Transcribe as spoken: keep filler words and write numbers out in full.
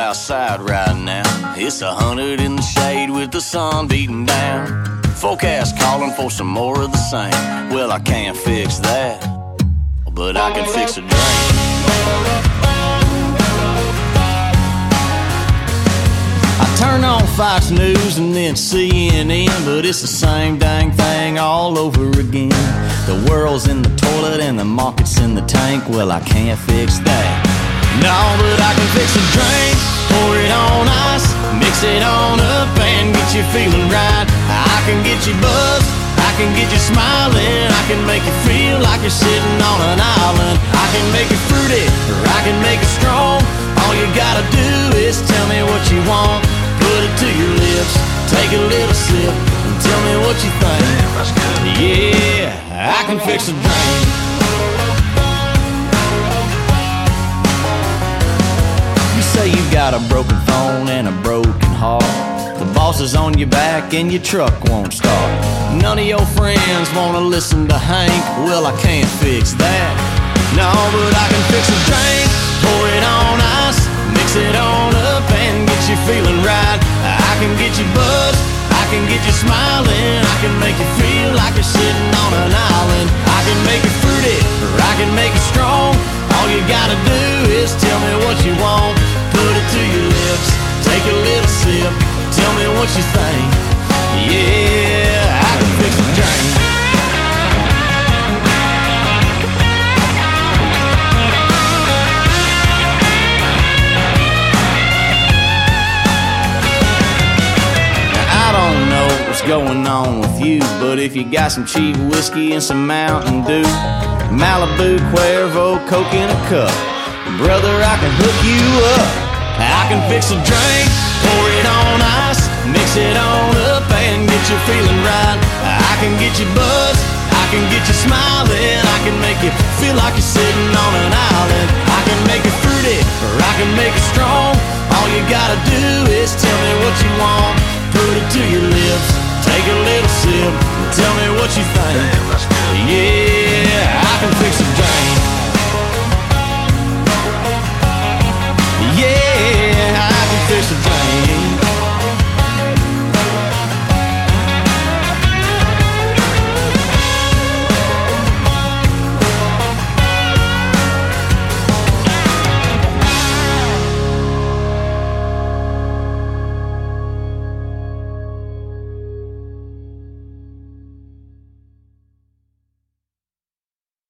outside right now. It's a hundred in the shade with the sun beating down. Forecast calling for some more of the same. Well, I can't fix that, but I can fix a drink. I turn on Fox News and then C N N, but it's the same dang thing all over again. The world's in the toilet and the market's in the tank. Well, I can't fix that. No, but I can fix a drink. Pour it on ice, mix it on up and get you feeling right. I can get you buzzed, I can get you smiling. I can make you feel like you're sitting on an island. I can make it fruity, or I can make it strong. All you gotta do is tell me what you want. Put it to your lips, take a little sip, and tell me what you think. Damn, that's good. Yeah, I can fix a drink. You say you got a broken phone and a broken heart. The boss is on your back and your truck won't start. None of your friends wanna listen to Hank. Well, I can't fix that. No, but I can fix a drink. Pour it on ice, mix it on up and get you feeling right. I can get you buzzed, I can get you smiling. I can make you feel like you're sitting on an island. I can make it fruity, or I can make it strong. All you gotta do is tell me what you want. Put it to your lips, take a little sip, tell me what you think. Yeah, I can fix a drink. Going on with you, but if you got some cheap whiskey and some Mountain Dew, Malibu, Cuervo, Coke in a cup, brother, I can hook you up. I can fix a drink, pour it on ice, mix it on up and get you feeling right. I can get you buzzed, I can get you smiling. I can make you feel like you're sitting on an island. I can make it fruity, or I can make it strong. All you gotta do is tell me what you want. Put it to your lips,